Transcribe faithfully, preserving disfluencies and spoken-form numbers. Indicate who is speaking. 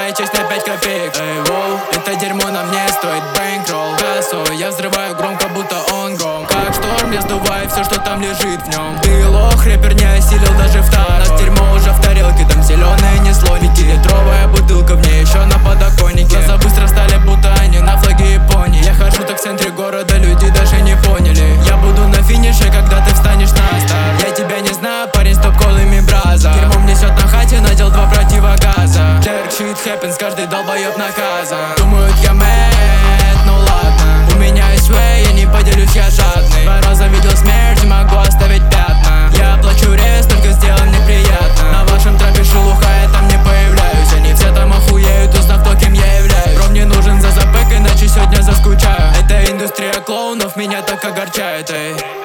Speaker 1: твоя честь на пять копеек. Эй, воу, это дерьмо на мне стоит бэнкролл. Кассу я взрываю громко, будто он гром. Как шторм, я сдуваю все, что там лежит в нем. Ты лох, рэпер не осилил даже второй. Нас дерьмо уже в тарелке, там зеленое не слони. Пятилитровая бутылка, в ней еще на подоконнике. Глаза быстро стали, будто они на флаге Японии. Я хожу так в центре города, люди даже не поняли. Я буду на финише, когда ты встанешь на старт. Я тебя не знаю, парень, стоп колами браза. Дерьмом несет на хате, надел два противогаза. Jerk shit happens, каждый долбоеб наказан. Думают, я мэт, ну ладно. У меня есть way, я не поделюсь, я жадный. Два раза видел смерть и могу оставить пятна. Я плачу рез, только сделай мне приятно. На вашем трапе шелуха, я там не появляюсь. Они все там охуеют, узнав то, кем я являюсь. Бро, мне нужен за запэк, иначе сегодня заскучаю. Эта индустрия клоунов меня так огорчает, эй.